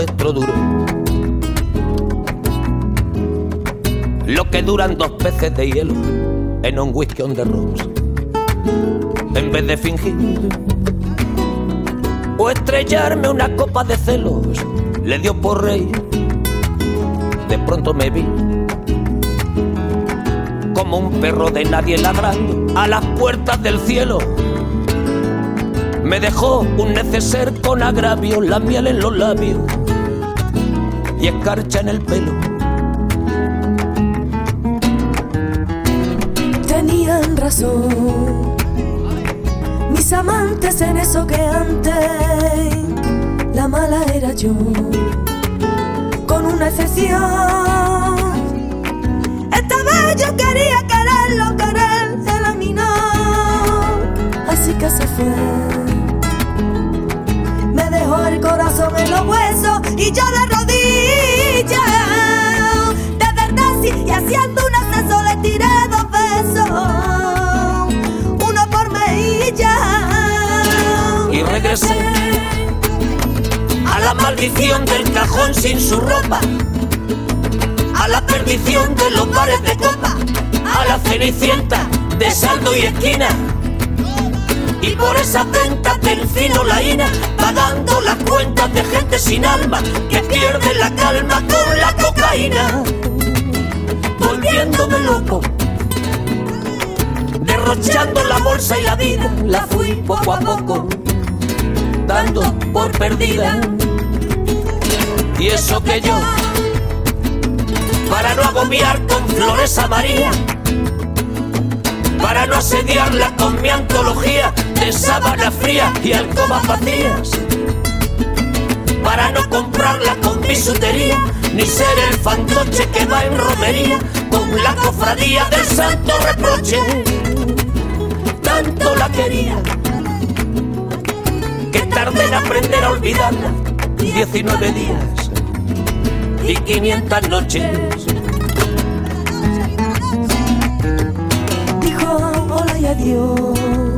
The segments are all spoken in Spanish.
vuestro duro. Lo que duran 2 peces de hielo en un whisky on the rocks. En vez de fingir o estrellarme una copa de celos, le dio por reír. De pronto me vi como un perro de nadie ladrando a las puertas del cielo. Me dejó un neceser con agravio, la miel en los labios y escarcha en el pelo. Tenían razón mis amantes en eso que antes la mala era yo, con una excepción. Esta vez yo quería quererlo, él a mí no. Así que se fue, me dejó el corazón en los huesos y yo de rodillas desde el taxi y haciendo un ascenso le tiré 2 besos, uno por mejilla. Y regresé a la maldición del cajón sin su ropa, a la perdición de los bares de copa, a la cenicienta de saldo y esquina, y por esas ventas del fino laína, pagando las cuentas de gente sin alma que pierde la calma con la cocaína, volviéndome loco, derrochando la bolsa y la vida. La fui poco a poco dando por perdida. Y eso que yo, para no agobiar con flores a María, para no asediarla con mi antología de sábana fría y alcobas vacías, para no comprarla con bisutería, ni ser el fantoche que va en romería con la cofradía del santo reproche. Tanto la quería que tardé en aprender a olvidarla. 19 días y 500 noches. Dijo hola y adiós,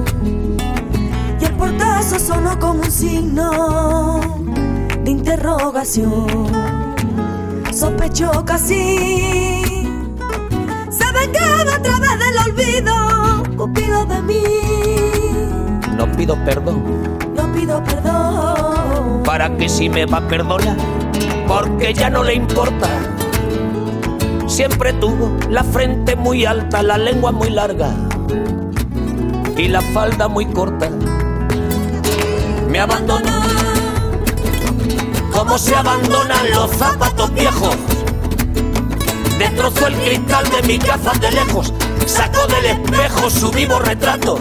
y el portazo sonó como un signo de interrogación. Sospechó casi, se vengaba a través del olvido. Cupido de mí, No pido perdón, no pido perdón. para que si me va a perdonar, porque ya no le importa. Siempre tuvo la frente muy alta, la lengua muy larga y la falda muy corta. Me abandonó como se abandonan los zapatos viejos. Destrozó el cristal de mis gafas de lejos, sacó del espejo su vivo retrato.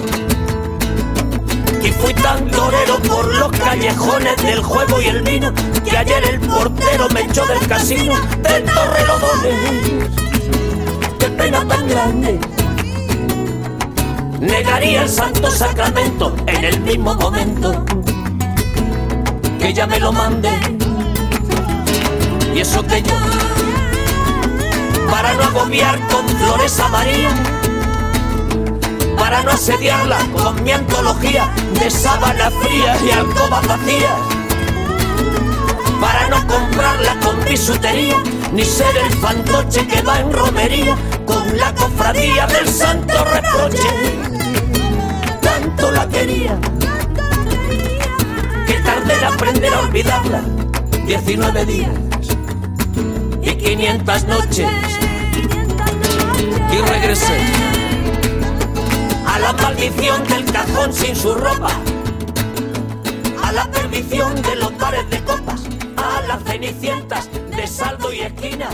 Y fui tan torero por los callejones del juego y el vino, que ayer el portero me echó del casino del Torrelodones. ¡Qué pena tan grande! Negaría el santo sacramento en el mismo momento que ella me lo mande. Y eso que yo, para no agobiar con flores a María, para no asediarla con mi antología de sábana fría y alcobas vacías, para no comprarla con bisutería, ni ser el fantoche que va en romería con la cofradía del santo reproche. Tanto la quería que tardé en aprender a olvidarla. 19 días y 500 noches. Y regresé a la maldición del cajón sin su ropa, a la perdición de los bares de copas, a las cenicientas de saldo y esquina,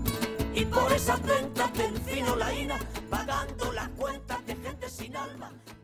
y por esas ventas del fino laína, pagando las cuentas de gente sin alma.